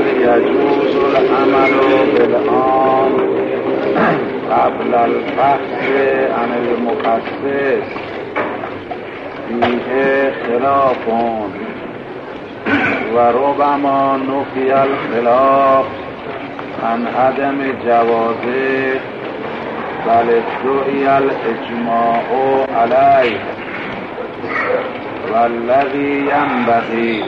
هل یجوز العمل بالعام قبل البحث عن المخصص فیه خلاف و ربما نفی الخلاف عن عدم جوازه بل ادعی الاجماع علیه والذی ینبغی.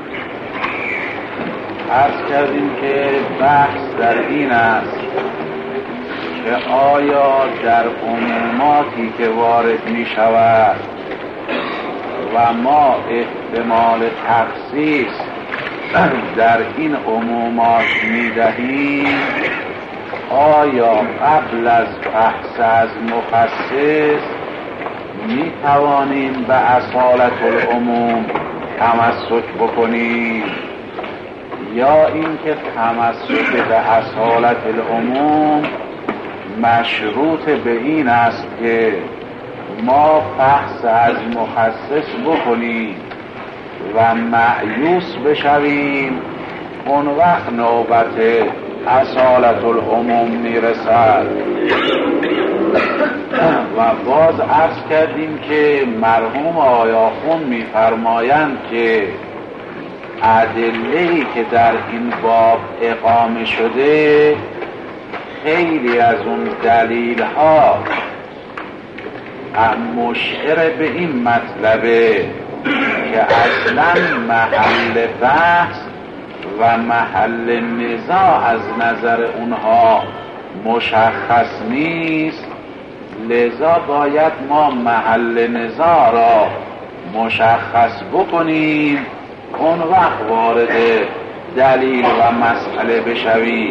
عرض کردیم که بحث در این است که آیا در عموماتی که وارد می شود و ما احتمال تخصیص در این عمومات می دهیم، آیا قبل از بحث از مخصص می توانیم به اصالت العموم تمسک بکنیم، یا اینکه تمسک به اصالت العموم مشروط به این است که ما بحث از مخصص بکنیم و مأیوس بشویم، اون وقت نوبت اصالت العموم میرسد. و باز عرض کردیم که مرحوم آیاخون میفرمایند که ادله‌ای که در این باب اقامه شده، خیلی از اون دلیل ها مشعر به این مطلبه که اصلا محل بحث و محل نزاع از نظر اونها مشخص نیست، لذا باید ما محل نزاع را مشخص بکنیم، اون وقت وارد دلیل و مسئله بشویم.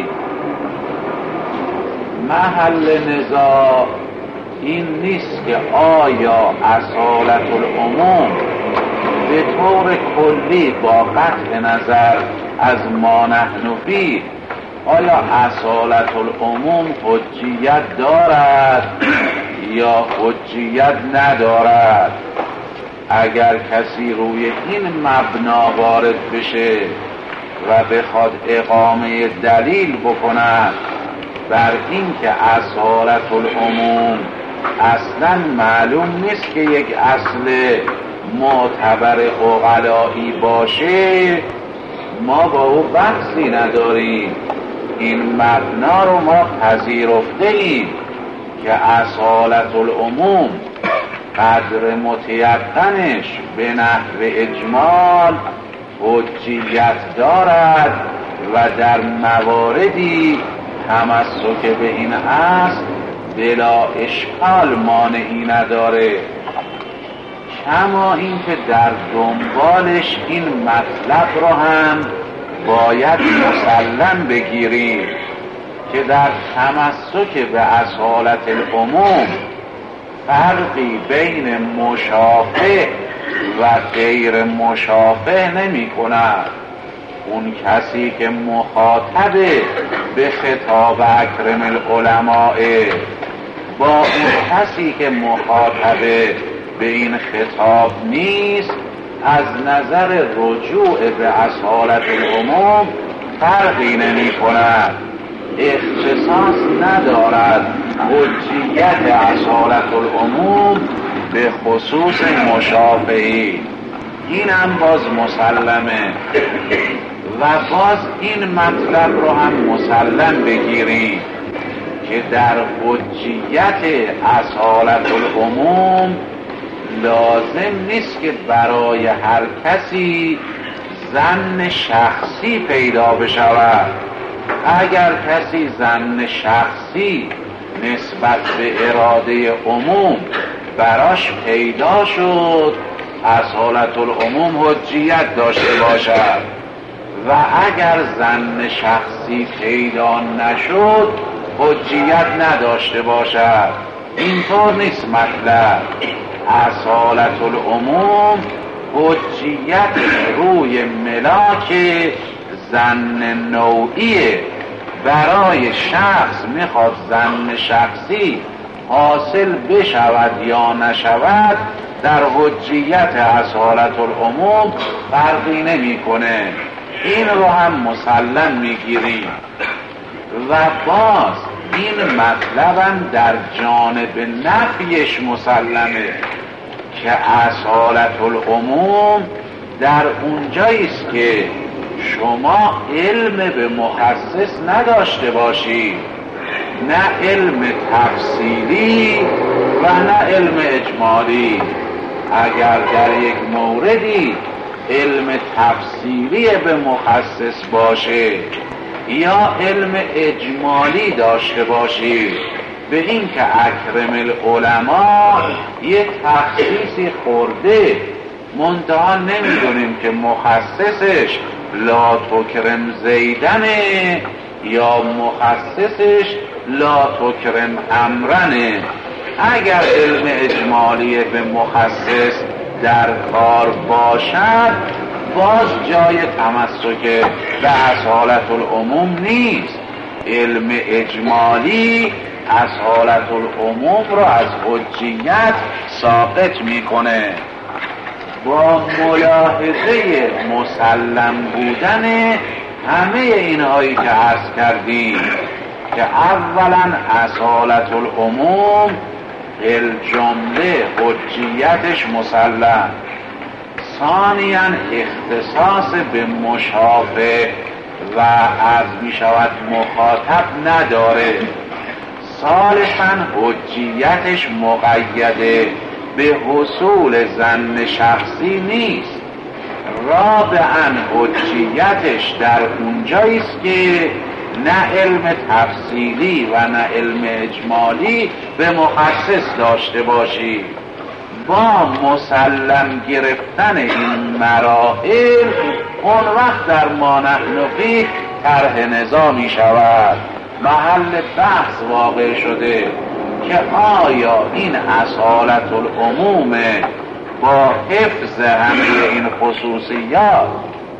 محل نزاع این نیست که آیا اصالت العموم به طور کلی با قطع نظر از ما نحن فیه، آیا اصالت العموم حجیت دارد یا حجیت ندارد. اگر کسی روی این مبنا وارد بشه و بخواد اقامه دلیل بکند بر این که اصالت العموم اصلا معلوم نیست که یک اصل معتبر عقلایی باشه، ما با او بحثی نداریم. این مبنا رو ما پذیرفته ایم که اصالت العموم قدر متیقنش به نحو اجمال حجیت دارد و در مواردی تمسک به این اصل بلا اشکال مانعی نداره، کما اینکه در دنبالش این مطلب رو هم باید مسلم بگیریم که در تمسک به اصالت العموم فرقی بین مشافه و غیر مشافه نمی کند. اون کسی که مخاطب به خطاب اکرم العلماء با اون کسی که مخاطب به این خطاب نیست، از نظر رجوع به اصالت العموم فرقی نمی کند، اختصاص ندارد حجیت اصالت العموم به خصوص مشافهی. این هم باز مسلمه و باز این مطلب رو هم مسلم بگیریم که در حجیت اصالت العموم لازم نیست که برای هر کسی ظن شخصی پیدا بشود. اگر کسی ظن شخصی نسبت به اراده عموم براش پیدا شد، اصالت العموم حجیت داشته باشد، و اگر ظن شخصی پیدا نشد حجیت نداشته باشد. اینطور نیست مطلب. اصالت العموم حجیت روی ملاک ظن نوعیه. برای شخص میخواد ظن شخصی حاصل بشود یا نشود، در حجیت اصالت العموم فرقی نمیکنه. این رو هم مسلم میگیریم. و باز این مطلبم در جانب نفیش مسلمه که اصالت العموم در اونجاییست که شما علم به مخصص نداشته باشید، نه علم تفصیلی و نه علم اجمالی. اگر در یک موردی علم تفصیلی به مخصص باشه یا علم اجمالی داشته باشید، به این که اکرم العلماء یه تخصیصی خورده، منتها نمیدونیم که مخصصش لا تکرم زیدنه یا مخصصش لا تکرم امرنه. اگر علم اجمالی به مخصص در کار باشد، باز جای تمسک به اصالت العموم نیست. علم اجمالی اصالت العموم را از حجیت ساقط میکنه. با ملاحظه مسلم بودن همه اینهایی که عرض کردیم که اولا اصالت العموم الجمله حجیتش مسلم، ثانیاً اختصاص به مشافه و عرض می شود مخاطب نداره، ثالثاً حجیتش مقیده به حصول ظن شخصی نیست، رابعاً حجیتش در اونجاییست که نه علم تفصیلی و نه علم اجمالی به مخصص داشته باشی. با مسلم گرفتن این مراحل اون وقت در ما نحن فیه طرح نظامی شود. محل بحث واقع شده که آیا این اصالت العموم با حفظ همه این خصوصیات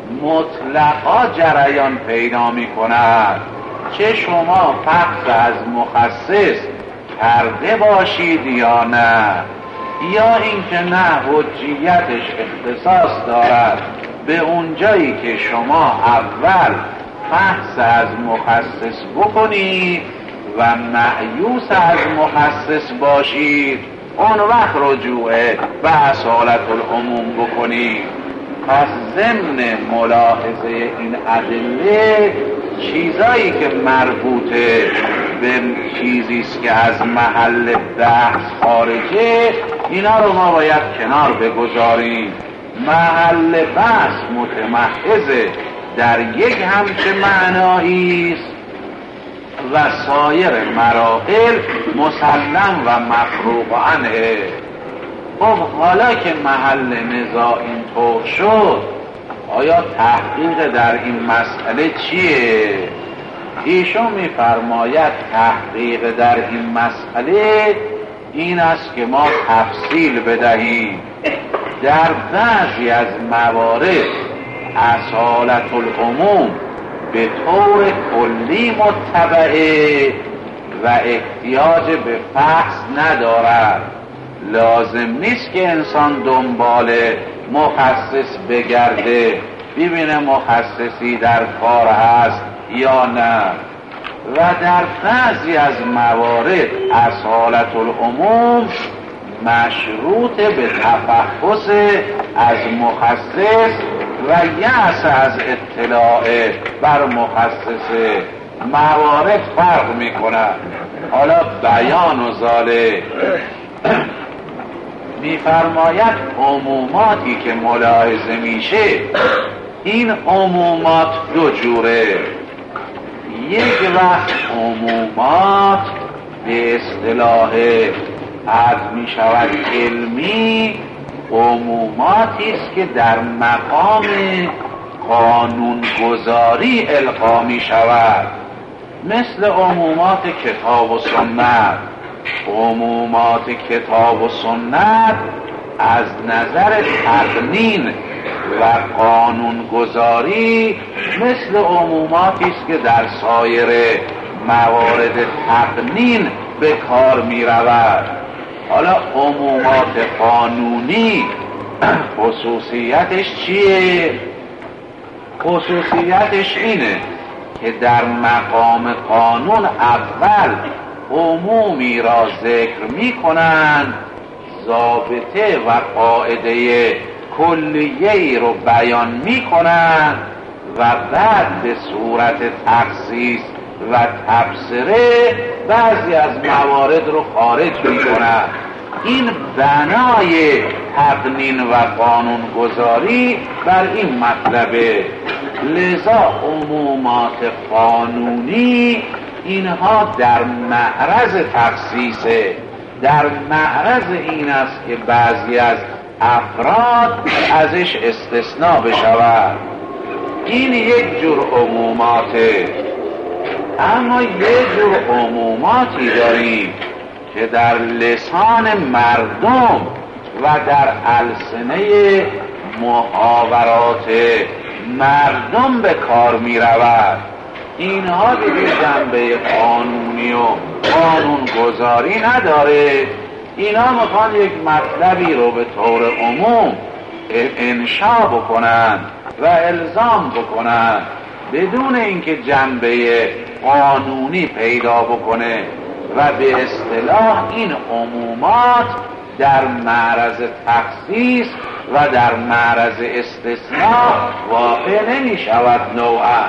مطلقا جریان پیدا می کند، چه شما فقط از مخصص کرده باشید یا نه، یا اینکه نه حجیتش اختصاص دارد به اونجایی که شما اول فحص از مخصص بکنید و مأیوس از مخصص باشید، اون وقت رجوع به اصالت العموم بکنید. پس ضمن ملاحظه این ادله چیزایی که مربوطه به چیزیست که از محل بحث خارجه، اینا رو ما باید کنار بگذاریم. محل بحث متمحض در یک همچه معناییست و سایر مراحل مسلم و مفروغ عنه. خب حالا که محل نزاع اینطور شد، آیا تحقیق در این مسئله چیه؟ ایشون میفرماید تحقیق در این مسئله این است که ما تفصیل بدهیم. در بعضی از موارد اصالت العموم به طور کلی متبعه و احتیاج به فحص ندارد. لازم نیست که انسان دنبال مخصص بگرده ببینه مخصصی در کار هست یا نه. و در بعضی از موارد اصالت العموم مشروط به تفحص از مخصص و یأس از اطلاع بر مخصص. موارد فرق میکنه. حالا بیان و ذالک میفرماید عموماتی که ملاحظه میشه، این عمومات دو جوره. یک وقت عمومات به اصطلاح عرض می شود علمی، عموماتی است که در مقام قانونگذاری القا می شود، مثل عمومات کتاب و سنت. عمومات کتاب و سنت از نظر تقنین و قانونگذاری مثل عموماتی است که در سایر موارد تقنین به کار می رود. حالا عمومات قانونی خصوصیتش چیه؟ خصوصیتش اینه که در مقام قانون اول عمومی را ذکر می کنند، ضابطه و قاعده کلیه‌ای رو بیان می کنند و بعد به صورت تخصیص و تبصره بعضی از موارد رو خارج می کنند. این بنای تقنین و قانون گذاری بر این مطلبه. لذا عمومات قانونی اینها در معرض تخصیصه، در معرض این است که بعضی از افراد ازش استثناء بشود. این یک جور عموماته. اما یک جور عموماتی داریم که در لسان مردم و در السنه محاورات مردم به کار می رود. اینها دیگه جنبه قانونی و قانون گذاری نداره. اینا میخوان یک مطلبی رو به طور عموم انشا بکنن و الزام بکنن بدون اینکه جنبه قانونی پیدا بکنه و به اصطلاح این عمومات در معرض تخصیص و در معرض استثناء واقع نمی شود. نوعا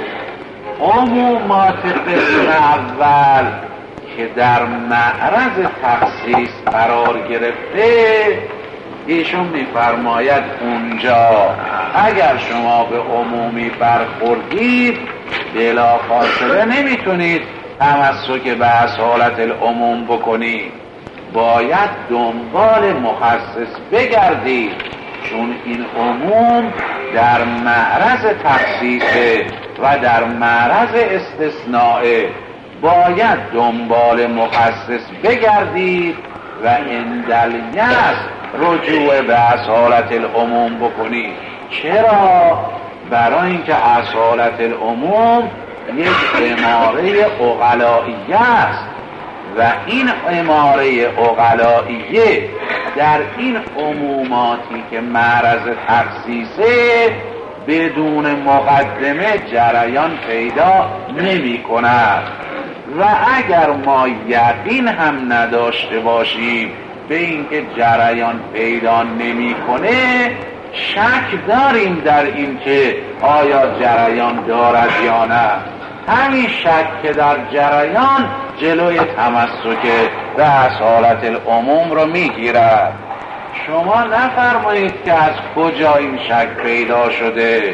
عمومات قسم اول که در معرض تخصیص قرار گرفته، ایشون میفرماید اونجا اگر شما به عمومی برخوردید بلافاصله نمیتونید تمسک به اصالت العموم بکنید، باید دنبال مخصص بگردید، چون این عموم در معرض تخصیصه و در معرض استثناءه. باید دنبال مخصص بگردید و اندلیس رجوع به اصالت العموم بکنید. چرا؟ برای اینکه اصالت العموم یک اماره عقلائیه است و این اماره عقلائیه در این عموماتی که معرض تخصیصه بدون مقدمه جریان پیدا نمی کند. و اگر ما یقین هم نداشته باشیم به اینکه جریان پیدا نمیکنه، شک داریم در اینکه آیا جریان دارد یا نه. همین شک که در جریان جلوی تمسک به اصالت العموم رو میگیرد. شما نفرمایید که از کجا این شک پیدا شده.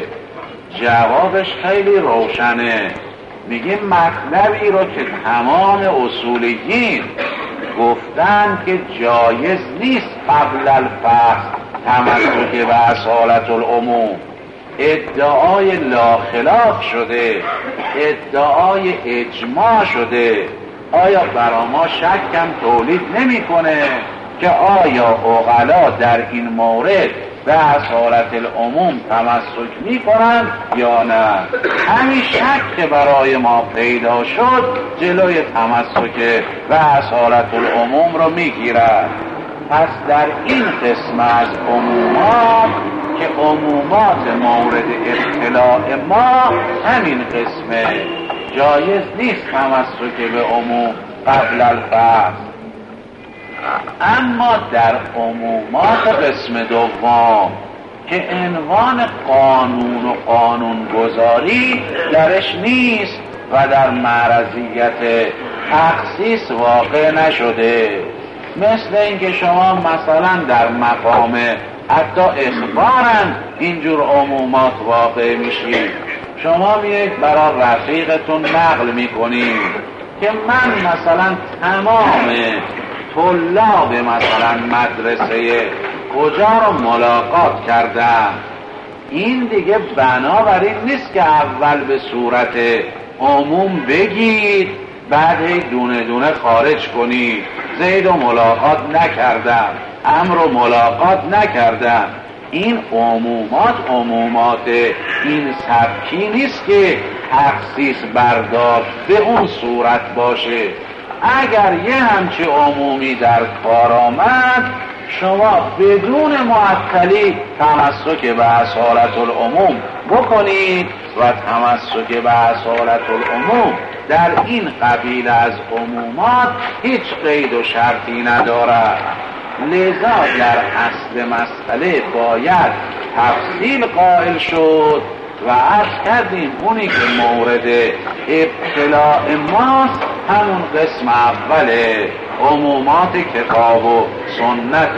جوابش خیلی روشنه. میگه مطلبی رو که تمام اصولیین گفتن که جایز نیست قبل الفصل تمسک به اصالت العموم. ادعای لاخلاف شده، ادعای اجماع شده. آیا برا ما شکم تولید نمیکنه که آیا عقلا در این مورد به اصالت العموم تمسک میکنند یا نه؟ همین شک که برای ما پیدا شد جلوی تمسک به اصالت العموم رو میگیرد. پس در این قسم از عمومات که عمومات مورد اطلاع ما همین قسمه، جایز نیست تمسک به عموم قبل الفصل. اما در عمومات قسم دوم که عنوان قانون و قانون گذاری درش نیست و در معرضیت تخصیص واقع نشده، مثل اینکه شما مثلا در مقام حتی اخبارم اینجور عمومات واقع میشید. شما میایید برای رفیقتون نقل میکنید که من مثلا تمام طلاب مثلا مدرسه کجا رو ملاقات کردم. این دیگه بنابراین نیست که اول به صورت عموم بگید بعد دونه دونه خارج کنید. زید رو ملاقات نکردم، عمرو رو ملاقات نکردم. این عمومات این سبکی نیست که تخصیص بردار به اون صورت باشه. اگر یه همچه عمومی در کار آمد شما بدون معطلی تمسک به اصالت العموم بکنید و تمسک به اصالت العموم در این قبیل از عمومات هیچ قید و شرطی ندارد. لذا در اصل مسئله باید تفصیل قائل شد و عرض کردیم اونی که مورد ابتلاء ماست همون قسم اول عمومات کتاب و سنت.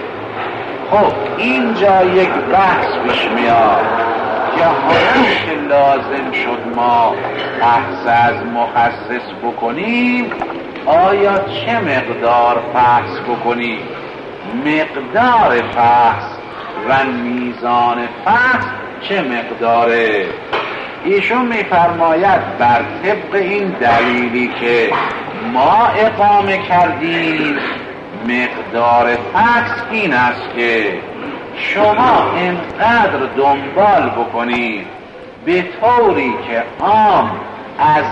خب اینجا یک بحث پیش میاد که حالا که لازم شد ما بحث از مخصص بکنیم، آیا چه مقدار بحث بکنیم؟ مقدار بحث و میزان بحث چه مقداره؟ ایشون میفرماید بر طبق این دلیلی که ما اقامه کردیم مقدار بحث این است که شما اینقدر دنبال بکنید به طوری که عام از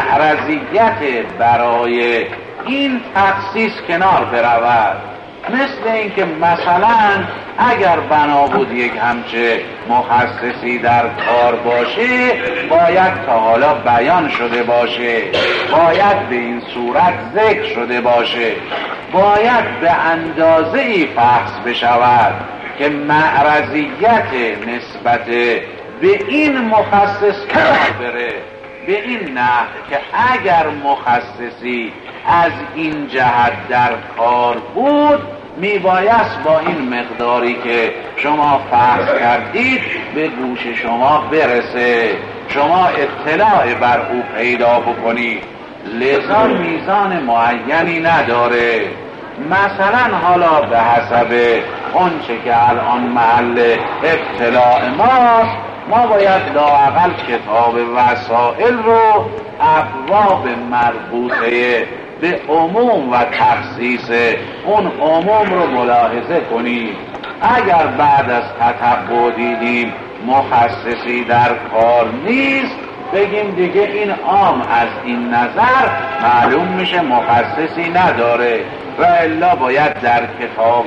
معرضیت برای این تخصیص کنار برود. مثل اینکه مثلا اگر بنا بود یک همچه مخصصی در کار باشه باید تا حالا بیان شده باشه، باید به این صورت ذکر شده باشه، باید به اندازه ای فحص بشود که معرضیت نسبت به این مخصص کنار بره، به این نحو که اگر مخصصی از این جهت در کار بود میبایست با این مقداری که شما فرض کردید به گوش شما برسه، شما اطلاع بر او پیدا بکنید. لذا میزان معینی نداره. مثلا حالا به حسب اونچه که الان محل اطلاع ماست ما باید لااقل کتاب وسائل رو ابواب مربوطه به عموم و تخصیص اون عموم رو ملاحظه کنیم. اگر بعد از تتبع دیدیم مخصصی در کار نیست بگیم دیگه این عام از این نظر معلوم میشه مخصصی نداره و الا باید در کتاب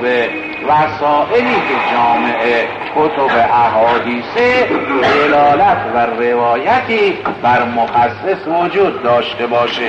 وسائلی که جامع کتب احادیثه دلالت و روایتی بر مخصص وجود داشته باشه.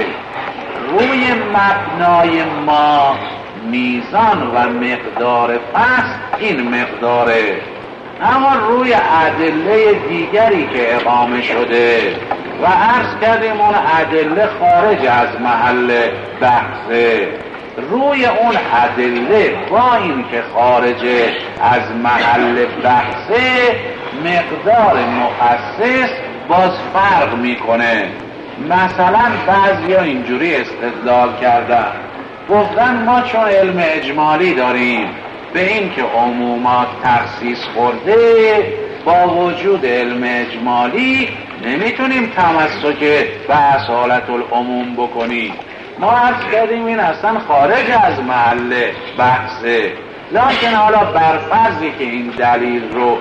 روی مبنای ما میزان و مقدار فصل این مقداره، اما روی ادله دیگری که اقامه شده و عرض کردیم اون ادله خارج از محل بحثه، روی اون ادله با این که خارج از محل بحثه مقدار مخصص باز فرق میکنه. مثلا بعضیا اینجوری استدلال کردن، گفتن ما چون علم اجمالی داریم به این که عمومات تخصیص خورده با وجود علم اجمالی نمیتونیم تمسک به اصالت العموم بکنیم. ما عرض کردیم این اصلا خارج از محل بحثه، لکن حالا بر فرضی که این دلیل رو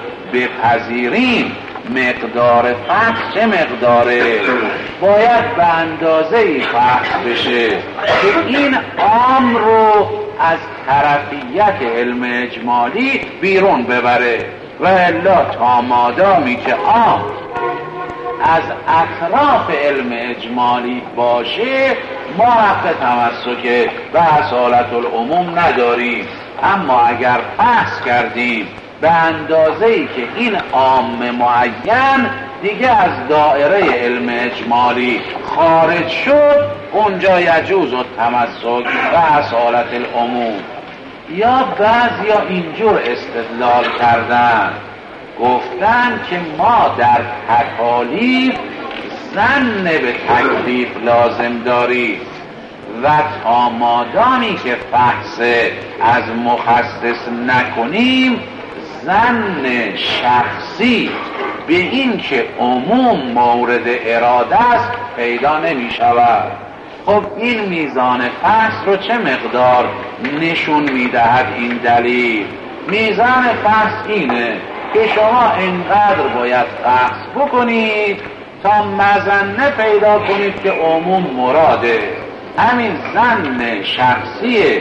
بپذیریم مقدار فحص چه مقداره؟ باید به اندازه ای فحص بشه که این عام رو از طرفیت علم اجمالی بیرون ببره و الا تا مادامی که عام از اطراف علم اجمالی باشه ما حق تمسک به اصالت العموم نداریم. اما اگر فحص کردیم به اندازه‌ای که این عام معین دیگه از دائره علم اجمالی خارج شد اونجا یجوز التمسک به اصالت العموم. یا بعضیا اینجور استدلال کردن، گفتن که ما در تکالیف ظن به تکلیف لازم داریم و تا مادامی که فحص از مخصص نکنیم ظن شخصی به این که عموم مورد اراده است پیدا نمی شود. خب این میزان فحص رو چه مقدار نشون می دهد این دلیل؟ میزان فحص اینه که شما اینقدر باید فحص بکنید تا مظنه پیدا کنید که عموم مراده. همین ظن شخصی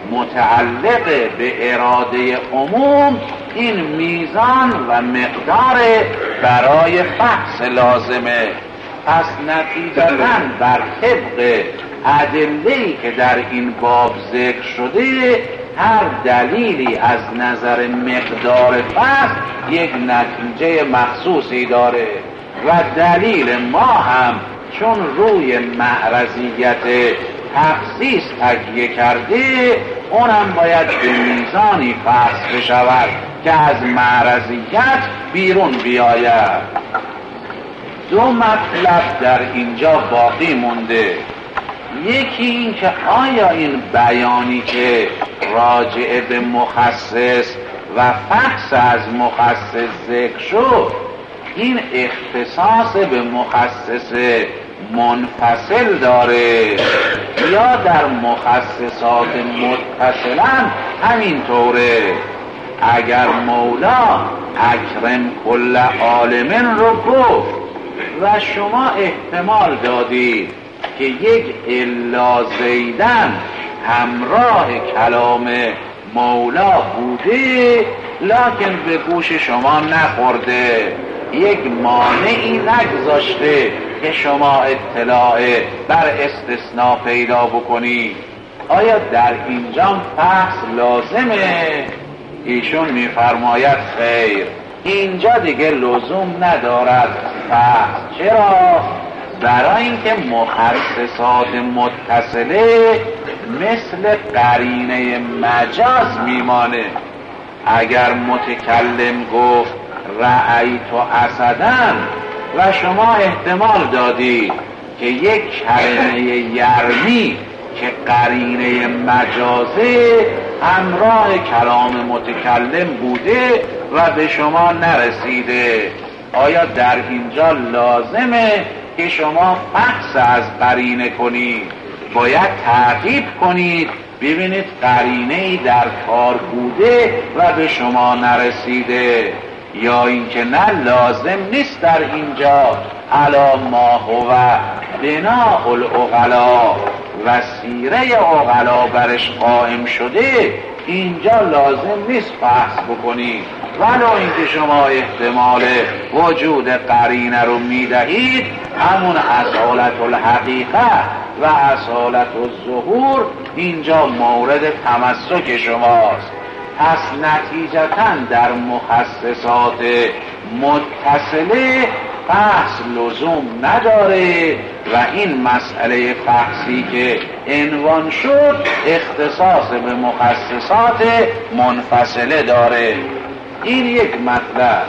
متعلق به اراده عموم این میزان و مقدار برای فحص لازمه. پس نتیجتاً بر طبق ادله‌ای که در این باب ذکر شده، هر دلیلی از نظر مقدار فحص یک نتیجه مخصوصی داره و دلیل ما هم چون روی معرضیت تخصیص تکیه کرده، اونم باید به میزانی فحص بشود که از معرضیت بیرون بیاید. دو مطلب در اینجا باقی مونده. یکی این که آیا این بیانی که راجع به مخصص و فحص از مخصص ذکر شد، این اختصاص به مخصص منفصل داره یا در مخصصات متصلا همینطوره؟ اگر مولا اکرم کل عالم رو گفت و شما احتمال دادید که یک الا زیدن همراه کلام مولا بوده لکن به گوش شما نخورده، یک مانعی نگذاشته که شما اطلاع بر استثناء پیدا بکنید، آیا در اینجا فحص لازمه؟ ایشون میفرماید خیر، اینجا دیگه لزوم ندارد فحص. چرا؟ برای اینکه مخصصات متصله مثل قرینه مجاز میمانه. اگر متکلم گفت رأیت اسدن و شما احتمال دادید که یک کلمه یرمی که قرینه مجازه همراه کلام متکلم بوده و به شما نرسیده، آیا در اینجا لازمه که شما فحص از قرینه کنید؟ باید تعقیب کنید ببینید قرینه‌ای در کار بوده و به شما نرسیده، یا اینکه نه لازم نیست در اینجا علا ما هو بناء العقلا و سیره عقلا برش قائم شده، اینجا لازم نیست بحث بکنید. ولو اینکه شما احتمال وجود قرینه رو میدهید، همون اصالت الحقیقه و اصالت الظهور اینجا مورد تمسک شماست. پس نتیجتاً در مخصصات متصله بحث لزوم نداره و این مسئله فحصی که عنوان شد اختصاص به مخصصات منفصله داره. این یک مطلب.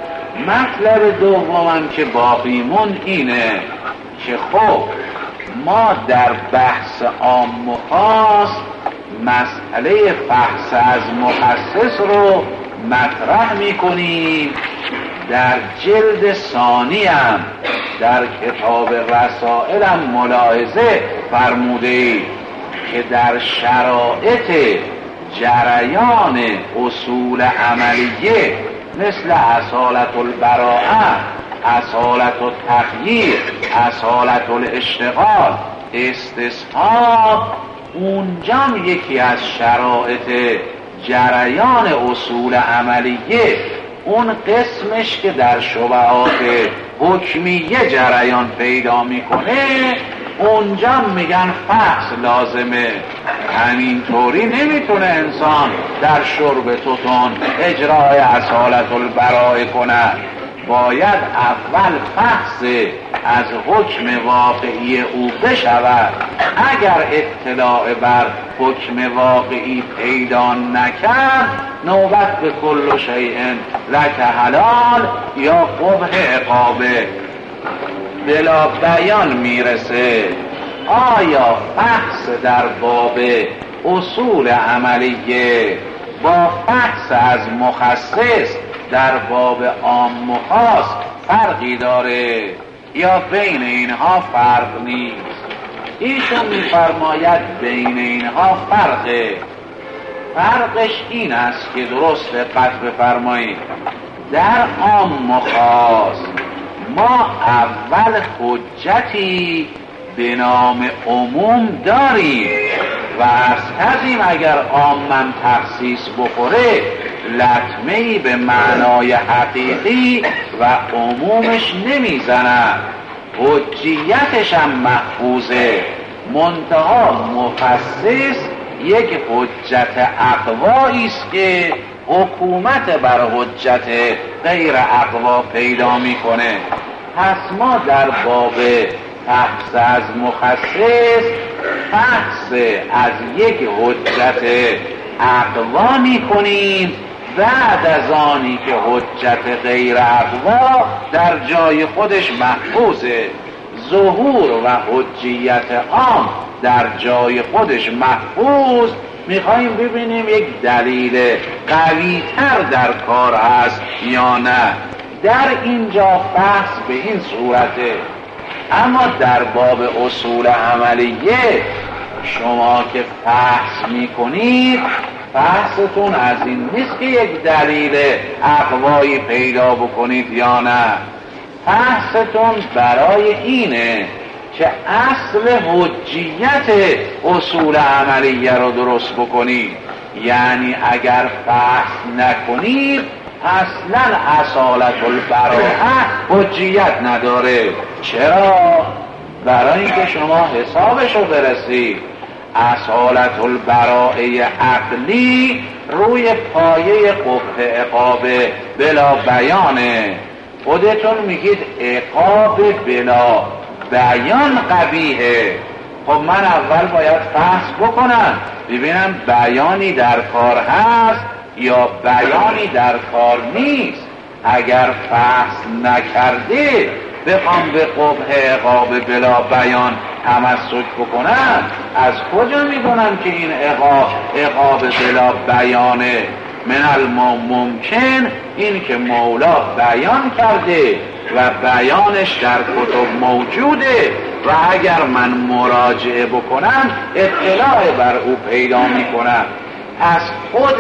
مطلب دومم که باقی موند اینه که خب ما در بحث عام و خاص مسئله فحص از مخصص رو مطرح میکنیم. در جلد ثانی هم در کتاب رسائل هم ملاحظه فرموده که در شرایط جریان اصول عملیه مثل اصالت البراءه، اصالت التغییر، اصالت الاشتغال، استصحاب، اونجا یکی از شرایط جریان اصول عملیه، اون قسمش که در شبهات حکمیه جریان پیدا میکنه، اونجا میگن فحص لازمه. همینطوری نمیتونه انسان در شرب توتون اجرای اصالت البراءه کنه، باید اول فحص از حکم واقعی او بشود. اگر اطلاع بر حکم واقعی پیدا نکرد، نوبت به کل شیء لک حلال یا قبح عقابه بلا بیان میرسه. آیا فحص در باب اصول عملیه با فحص از مخصص در باب عام و خاص فرقی داره یا بین اینها فرق نیست؟ ایشون میفرماید بین اینها فرقه. فرقش این است که درست دقت بفرمایید، در عام و خاص ما اول حجتی به نام عموم داریم و عرض کردیم اگر عامم تخصیص بخوره لطمه‌ای به معنای حقیقی و عمومش نمیزند، حجیتش هم محفوظه، منتها مخصص یک حجت اقوایی است که حکومت بر حجت غیر اقوا پیدا میکنه. پس ما در باب بحث از مخصص بحث از یک حجت اقوا میکنیم بعد از آنی که حجت غیر اقوا در جای خودش محفوظه. ظهور و حجیت عام در جای خودش محفوظ، میخواییم ببینیم یک دلیل قوی تر در کار هست یا نه. در اینجا بحث به این صورته. اما در باب اصول عملیه شما که بحث میکنید بحثتون از این نیست که یک دلیل اقوایی پیدا بکنید یا نه، بحثتون برای اینه که اصل حجیت اصول عملیه رو درست بکنید. یعنی اگر بحث نکنید اصلا اصالت البراءه حجیت نداره. چرا؟ برای اینکه شما حسابشو برسید. اصالت البراءه عقلی روی پایه قبح عقاب بلا بیانه. خودتون میگید عقاب بلا بیان قبیحه. خب من اول باید بحث بکنم ببینم بیانی در کار هست یا بیانی در کار نیست. اگر بحث نکرده بخوام به قبح عقاب بلا بیان تمسک بکنم، از کجا میدونم که این عقاب بلا بیانه؟ من الممکن این که مولا بیان کرده و بیانش در کتب موجوده و اگر من مراجعه بکنم اطلاع بر او پیدا میکنم. از خود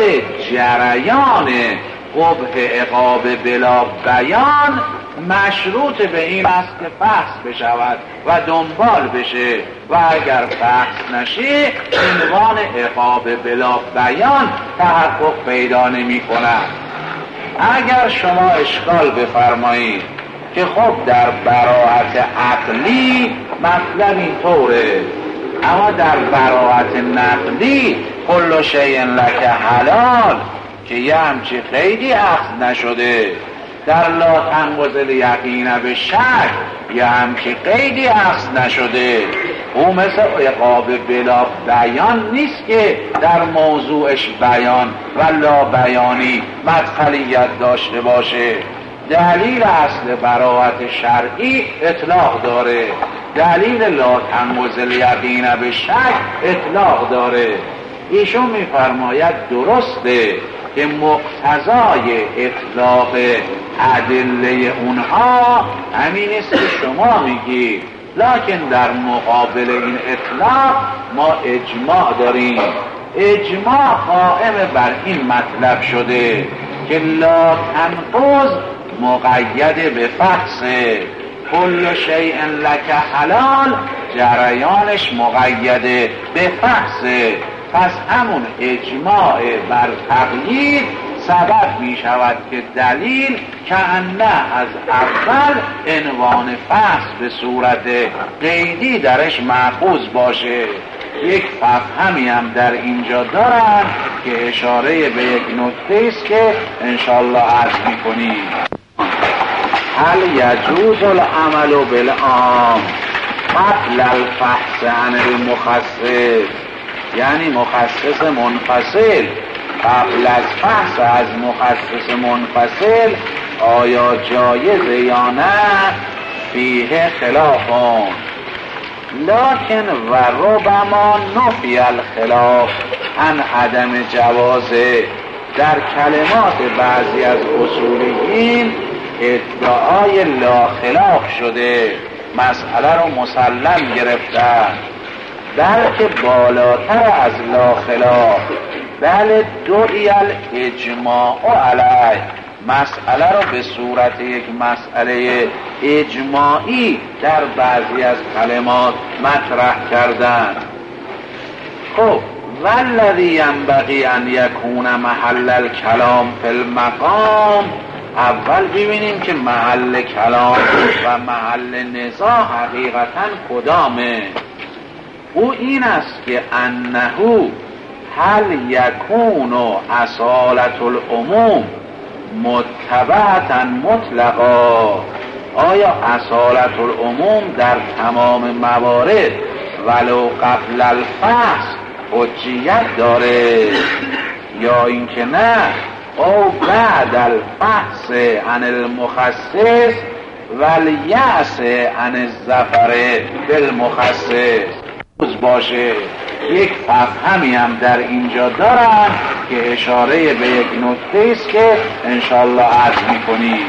جریان قبح عقاب بلا بیان مشروط به این است که بحث بشود و دنبال بشه و اگر بحث نشه عنوان عقاب بلا بیان تحقق پیدا نمی کند. اگر شما اشکال بفرمایید که خب در براءت عقلی مطلب اینطوره، اما در براءت نقلی کل شیء لک حلال که یه همچی خیلی اخذ نشده، در لا تنقض یقین به شک یه همچی قیدی اخذ نشده. او مثل عقاب بلا بیان نیست که در موضوعش بیان و لا بیانی مدخلیت داشته باشه. دلیل اصل براءت شرعی اطلاق داره، دلیل لا تنقض یقین به شک اطلاق داره. ایشون میفرماید درسته که مقتضای اطلاق ادله اونها همین است که شما میگید، لکن در مقابل این اطلاق ما اجماع داریم. اجماع قائم بر این مطلب شده که لا تنقض مقید به فحصه، کل شیء لک حلال جریانش مقید به فحصه. پس همون اجماع بر تقیید سبب می شود که دلیل کأنه از اول عنوان فحص به صورت قیدی درش محفوظ باشه. یک فهمی هم در اینجا دارن که اشاره به یک نکته است که انشالله عرض می کنیم. هل یجوز العمل بالعام قبل الفحص عن المخصص، یعنی مخصص منفصل قبل از فحص از مخصص منفصل آیا جایز یا نه؟ فیه خلافون، لکن و ربما نفی الخلاف عن عدم جوازه. در کلمات بعضی از اصولیین ادعای لا خلاف شده، مسئله رو مسلم گرفتن، بلکه بالاتر از لا خلاف، بله دعی الاجماع علیه، مسئله رو به صورت یک مسئله اجماعی در بعضی از کلمات مطرح کردن. خب والذی ینبغی ان یکون محل الکلام فی المقام، اول ببینیم که محل کلام و محل نزاع حقیقتا کدامه. او این است که انه هل یکون اصالت العموم متبعتا مطلقا، آیا اصالت العموم در تمام موارد ولو قبل الفحص حجیت داره، یا اینکه نه او بعد الفحص عن المخصص والیأس عن الظفر بالمخصص باشه. یک مفهمی هم در اینجا دارن که اشاره به یک نکته است که انشاءالله عرض میکنیم.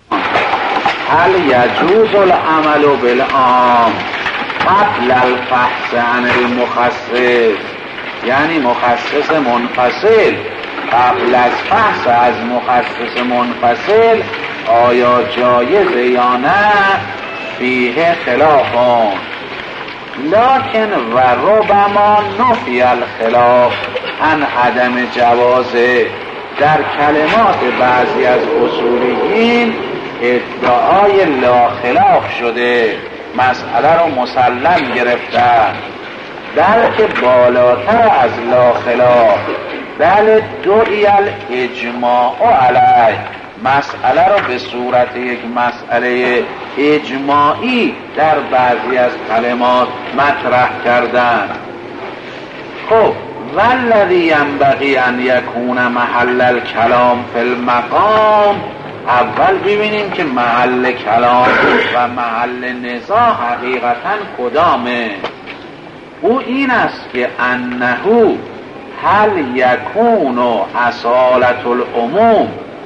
هل یجوز العمل بالعام قبل الفحص عن المخصص، یعنی مخصص منفصل قبل از فحص از مخصص منفصل آیا جایز یا نه؟ فیه خلافان، لکن و ربما نفی الخلاف عن عدم جوازه. در کلمات بعضی از اصولیین ادعای لا خلاف شده، مسئله رو مسلم گرفتن، بلکه بالاتر از لا خلاف، بل دعی الاجماع علیه، مسئله رو به صورت یک مسئله اجماعی در بعضی از کلمات مطرح کردن. خب والذی ینبغی ان یکون محل الکلام فی المقام، اول ببینیم که محل کلام و محل نزاع حقیقتا کدامه. او این است که انه هل یکون اصالت العموم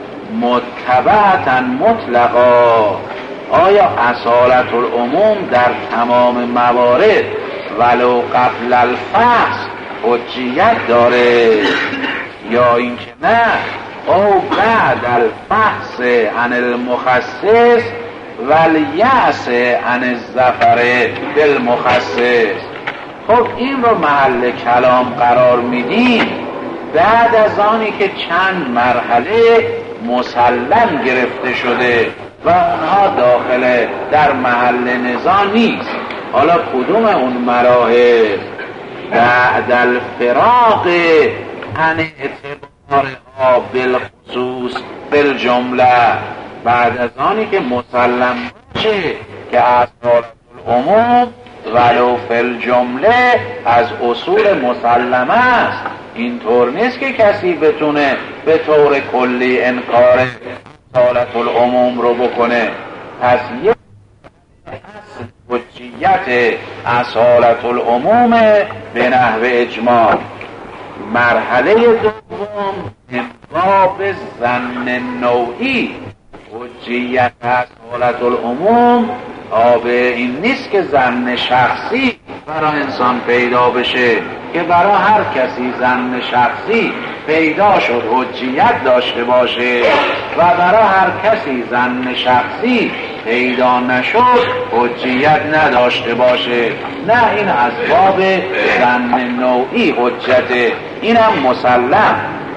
متبعتا مطلقا، آیا اصالت العموم در تمام موارد ولو قبل الفحص حجیت داره، یا اینکه نه او بعد الفحص عن المخصص والیأس عن الظفر بالمخصص. خب این رو محل کلام قرار میدیم بعد از آنی که چند مرحله مسلم گرفته شده و اونها داخل در محل نزاع نیست. حالا کدوم اون مراحل؟ بعد الفراق عن اعتبارها بالخصوص بالجمله، بعد از آنی که مسلم باشه که اصالت العموم ولو فی الجمله از اصول مسلمه است. اینطور نیست که کسی بتونه به طور کلی انکار اصالت العموم رو بکنه. پس یک اصل حجیت اصالت العموم به نحو اجماع. مرحله دوم انباب ظن نوعی، حجیت اصالت العموم تابع این نیست که ظن شخصی برای انسان پیدا بشه، که برای هر کسی ظن شخصی پیدا شد حجیت داشته باشه و برای هر کسی ظن شخصی پیدا نشد حجیت نداشته باشه. نه، این اسباب ظن نوعی حجته، اینم مسلم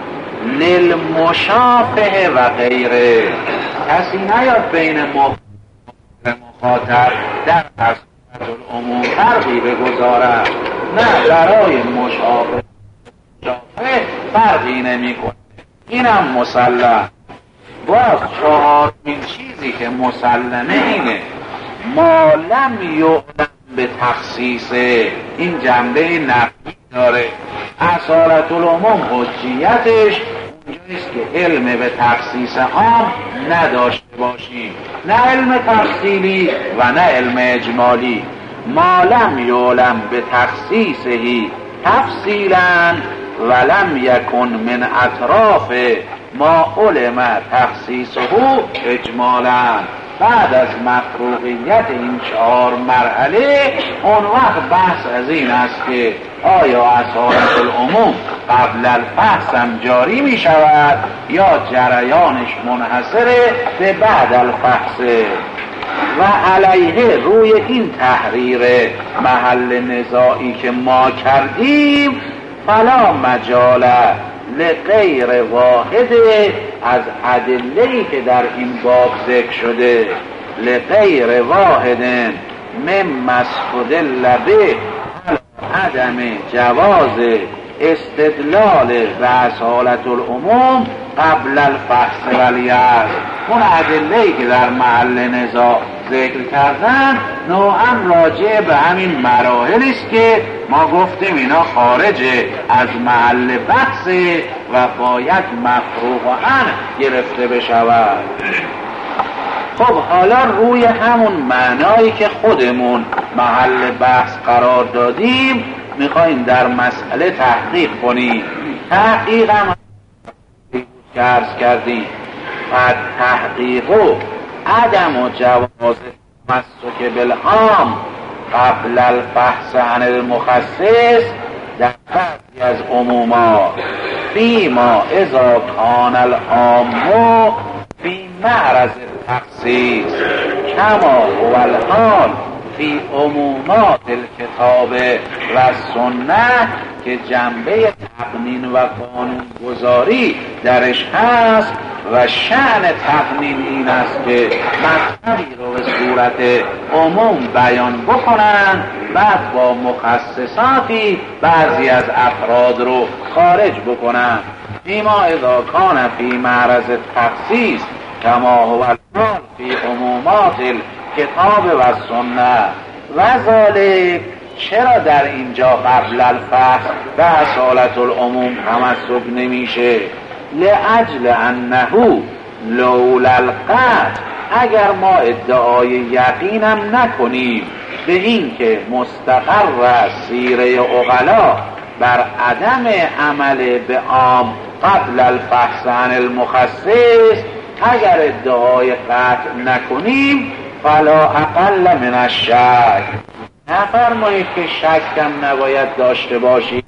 للمشافه و غیره. کسی نیاد بین مخاطب در اصالت العموم فرقی بگذارد، نه، برای مشافه فرقی نمی کنه، اینم مسلم. باز چهارمین چیزی که مسلمه اینه ما لم یعلم به تخصیص، این جنبه نفی داره. اصالت العموم حجیتش اونجاییست که علم به تخصیص عام نداشته باشیم، نه علم تفصیلی و نه علم اجمالی. ما لم یعلم به تخصیصهی تفصیلا ولم یکن من اطراف ما علم تخصیصه اجمالا. بعد از مفروغیت این چهار مرحله اون وقت بحث از این است که آیا اصالت العموم قبل الفحص هم جاری می شود یا جریانش منحصره به بعد الفحص. و علیه روی این تحریر محل نزاعی که ما کردیم فلا مجال لغیر واحد از ادله‌ای که در این باب ذکر شده لغیر واحد مما استدل به عدم جواز استدلال به اصالت العموم قبل الفحص والیعز. اون ادله‌ای که در محل نزاع ذکر کردن نوعا راجع به همین مراحلی است که ما گفتیم اینا خارج از محل بحث و باید مفروغ عنه گرفته بشود. خب حالا روی همون معنایی که خودمون محل بحث قرار دادیم میخواییم در مسئله تحقیق کنیم. تحقیق هم که عرض کردیم تحقیق و عدم و جواز تمسک بالعام قبل الفحص عن المخصص در بعضی از عمومات فیما اذا کان العام فی معرض التخصیص کما هو الحال فی عمومات الکتاب و سنت که جنبه تقنین و قانون گذاری درش هست و شأن تقنین این است که مطلبی رو به صورت عموم بیان بکنن بعد با مخصصاتی بعضی از افراد رو خارج بکنن. فیما اذا کان فی معرض التخصیص کما هو الحال فی عمومات الکتاب و سنت و ذالک. چرا در اینجا قبل الفحص به اصالت العموم تمسک نمیشه؟ لأجل انه لولا القطع، اگر ما ادعای یقینم نکنیم به این که مستقر سیره عقلا بر عدم عمل به عام قبل الفحص عن المخصص، اگر ادعای قطع نکنیم فلا اقل من الشک، نفرمایید که شک هم نباید داشته باشیم.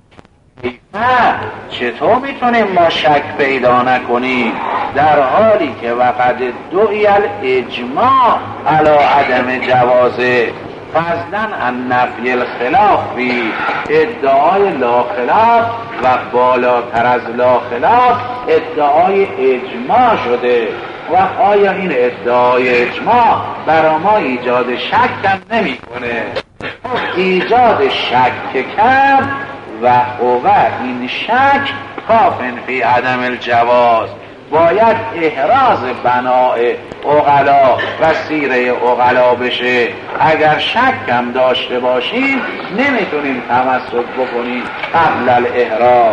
چطور میتونیم ما شک پیدا نکنیم در حالی که وقد دعی الاجماع علی عدم جوازه فضلا عن نفی الخلافی، ادعای لا خلاف و بالاتر از لا خلاف ادعای اجماع شده و آیا این ادعای اجماع برای ما ایجاد شک هم نمی کنه؟ ایجاد شک کرد و این شک کافن فی عدم الجواز، باید احراز بناء عقلا و سیره عقلا بشه. اگر شک هم داشته باشیم نمیتونیم تمسک بکنیم قبل الاحراز.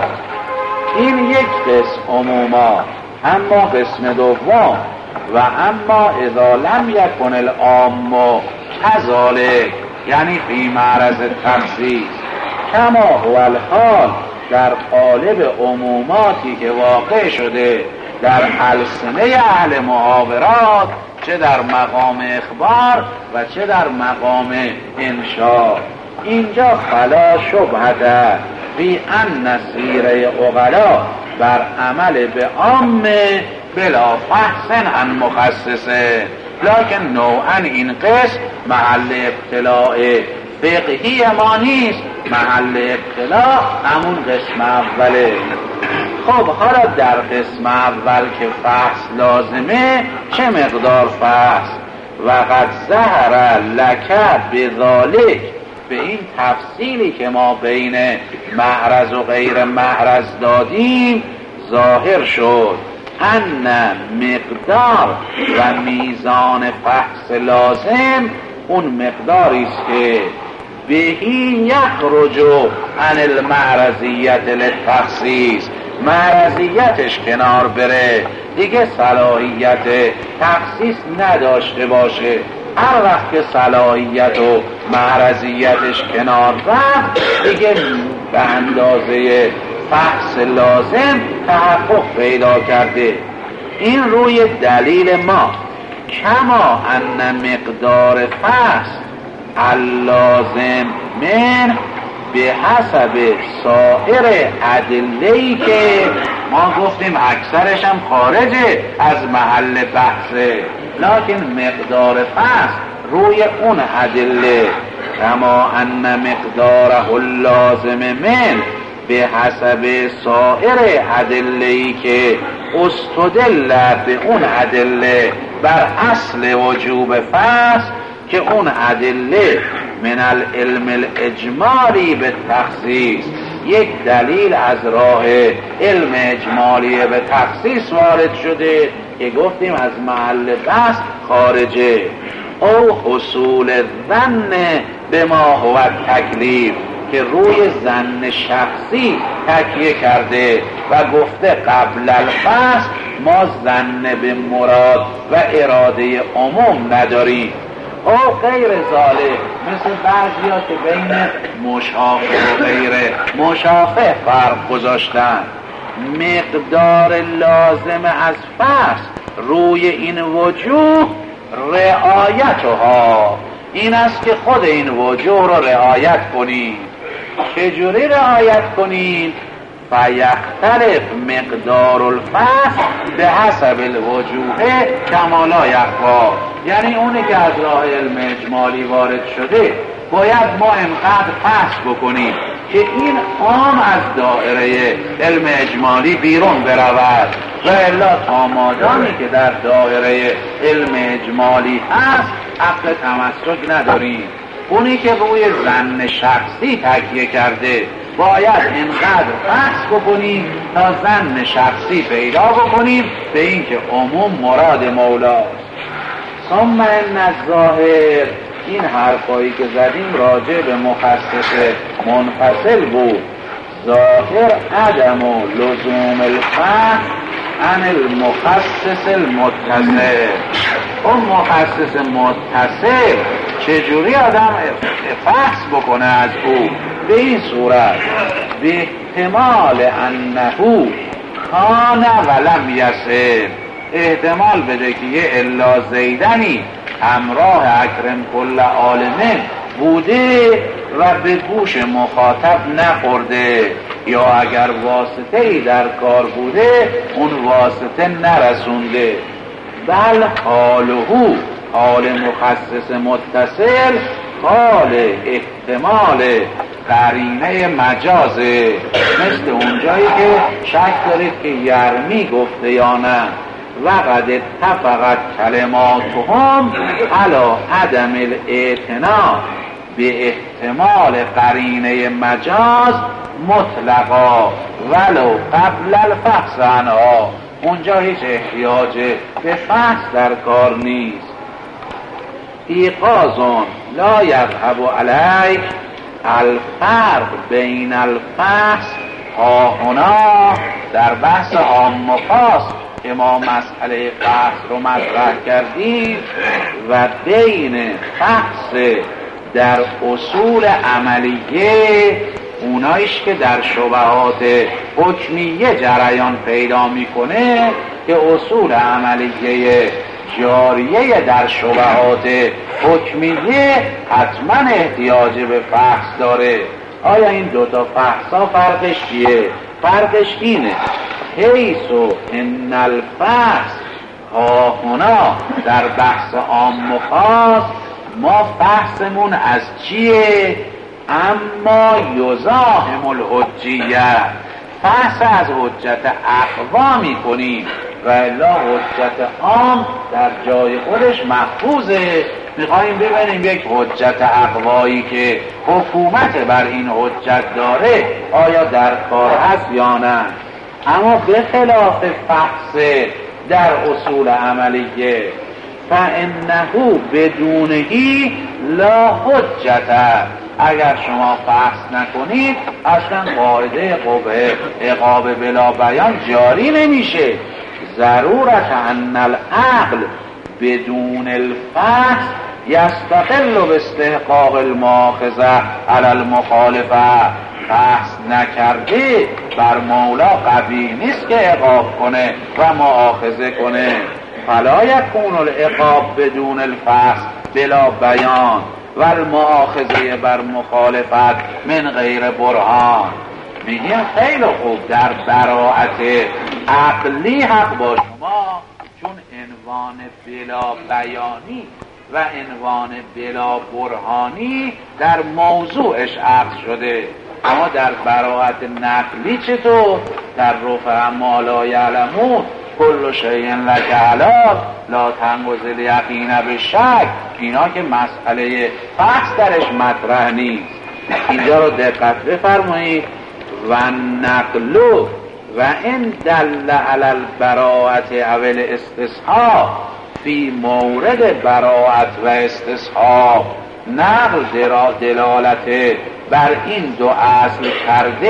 این یک قسم عموما. اما قسم دوم و اما اذا لم یکن العام کذالک، یعنی فی معرض تخصیص کما هو الحال، در قالب عموماتی که واقع شده در السنه اهل محاورات، چه در مقام اخبار و چه در مقام انشاء. اینجا فلا شبهه فی ان سیره عقلا بر عمل به عام بلا فحص عن مخصصه، لکن نوعا این قسم محل ابتلاع فقهی ما نیست، محل ابتلاع همون قسم اوله. خب حالا در قسم اول که فحص لازمه، چه مقدار فحص؟ و قد ظهر لک بذالک، به این تفصیلی که ما بین معرض و غیر معرض دادیم ظاهر شد ان مقدار و میزان فحص لازم اون مقداری است که بهی یخرج عن المعرضیت للتخصیص، معرضیتش کنار بره دیگه صلاحیت تخصیص نداشته باشه. هر وقت که صلاحیت و معرضیتش کنار رفت دیگه به اندازه فحص لازم تحقق پیدا کرده. این روی دلیل ما. کما ان مقدار فحص اللازم من به حسب سایر ادله‌ای که ما گفتیم اکثرش هم خارجه از محل بحثه، لکن مقدار فصل روی اون ادله، کما ان مقداره اللازم من به حسب سایر ادله‌ای که استدل به اون ادله بر اصل وجوب فصل، که اون ادله من العلم الاجمالی به تخصیص، یک دلیل از راه علم اجمالی به تخصیص وارد شده که گفتیم از محل بحث خارجه، او حصول ظن به ما هو تکلیف، که روی ظن شخصی تکیه کرده و گفته قبل الفصل ما ظن به مراد و اراده عموم نداریم، او غیر ذالک، مثل بعضیا که بین مشافه و غیر مشافه فرق گذاشتن. مقدار لازم از فصل روی این وجوه رعایتها، این است که خود این وجوه رو رعایت کنید. چجوری رعایت کنید؟ فیختلف مقدار الفصل به حسب الوجوه کما لا یخفی، یعنی اونی که از راه علم اجمالی وارد شده باید ما انقدر فصل بکنیم که این عام از دایره علم اجمالی بیرون برود، و الا تا مادامی که در دایره علم اجمالی هست عقل تمسک نداریم. اونی که روی ظن شخصی تکیه کرده باید اینقدر بحث بکنیم تا ظن شخصی پیدا بکنیم به این که عموم مراد مولاست. ثم ان الظاهر، این حرفایی که زدیم راجع به مخصص منفصل بود. ظاهر عدم و لزوم الفهم عن المخصص المتصل. اون مخصص متصل چجوری آدم فحص بکنه از او؟ به این صورت: به احتمال انه کان ولم یصل، احتمال بده که یه الا زیدنی همراه اکرم کل عالمه بوده و به گوش مخاطب نخورده، یا اگر واسطه‌ای در کار بوده اون واسطه نرسونده. بل حالهو، حال مخصص متصل، حال احتمال قرینه مجازه، مثل اونجایی که شک دارید که یرمی گفته یا نه. وقد اتفقت کلماتهم علی عدم الاعتنا به احتمال قرینه مجاز مطلقا ولو قبل الفحص عنها، اونجا هیچ احتیاج به فحص در کار نیست. ایقاظون لا یذهب علیک الفرق بین الفحص ها هنا، در بحث عام و خاص که ما مسئله فحص رو مطرح کردیم، و بین فحص در اصول عملیه، اونایش که در شبهات حکمیه جریان پیدا میکنه، که اصول عملیه جاریه در شبهات حکمیه حتما احتیاج به فحص داره. آیا این دوتا فحص ها فرقش چیه؟ فرقش اینه: حیث و ان الفحص ها هنا، در بحث عام و خاص ما فحصمون از چیه؟ اما یزاحم الحجیه، فحص از حجت اقوا میکنیم، و الا حجت عام در جای خودش محفوظه. میخواییم ببینیم یک حجت اقوایی که حکومت بر این حجت داره آیا در کار هست یا نه. اما به خلاف فحص در اصول عملیه، فانه بدونهی لا حجت، اگر شما فحص نکنید اصلا قاعده قبه عقاب بلا بیان جاری نمیشه. ضرورت ان العقل بدون الفحص یستقل باستحقاق المؤاخذه علی المخالفه، فحص نکرده بر مولا قوی نیست که عقاب کنه و مؤاخذه کنه. فلا یکون العقاب بدون الفحص بلا بیان، و المؤاخذه بر مخالفت من غیر برهان. میگیم خیلی خوب، در براعت عقلی حق با شما، چون عنوان بلا بیانی و عنوان بلا برهانی در موضوعش عقد شده، اما در براعت نقلی چطور؟ در رفع ما لا یعلمون کل شیء لک حلال لا تنقض الیقین بالشک، اینا که مسئله فحص درش مطرح نیست. اینجا رو دقت بفرمایید. و نقلو و ان دل علی البراءت او الاستصحاب، فی مورد براءت و استصحاب نقل دلالت بر این دو اصل کرده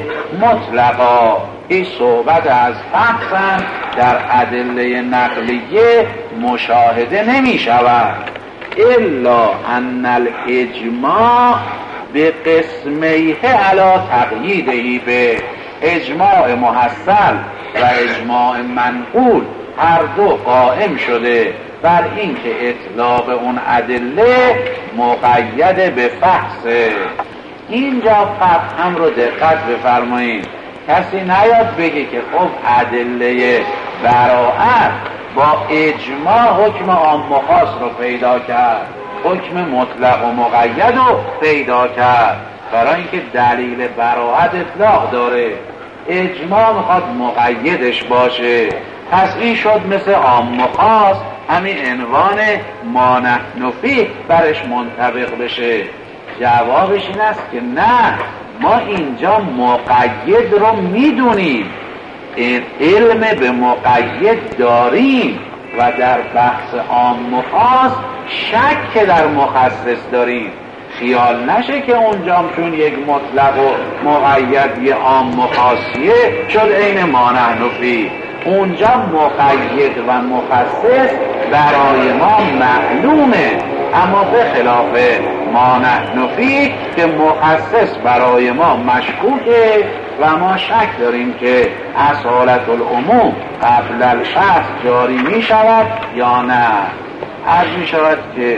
مطلقا، این صحبت از فحص در ادله نقلیه مشاهده نمی شود. الا ان الاجماع به قسمیه علی تقییدهی، به اجماع محصل و اجماع منقول هر دو قائم شده بر این که اطلاق اون ادله مقید به فحص. اینجا فحص هم رو دقت بفرمایید، کسی نیاد بگه که خب ادله براءت با اجماع حکم عام و خاص رو پیدا کرد، حکم مطلق و مقید رو پیدا کرد، برای اینکه دلیل براءت اطلاق داره، اجماع میخواد مقیدش باشه، پس این شد مثل عام و خاص، همین عنوان ما نحن فیه برش منطبق بشه. جوابش این است که نه، ما اینجا مقید رو میدونیم، علم به مقید داریم و در بحث عام و خاص شک در مخصص داریم. خیال نشه که اونجا چون یک مطلق و مقید یه عام و خاصیه شد عین ما نحن فیه. اونجا مقید و مخصص برای ما معلومه، اما به خلاف ما نحن فیه که مخصص برای ما مشکوکه و ما شک داریم که اصالت العموم قبل الشخص جاری می شود یا نه. عرض می شود که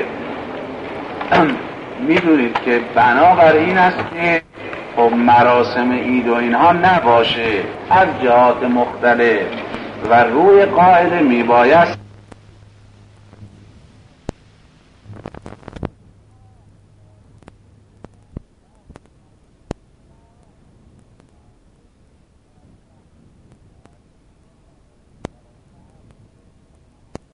میدونید که بنابر این است که خب مراسم عید و اینها نباشه از جهات مختلف و روی قاعده میبایست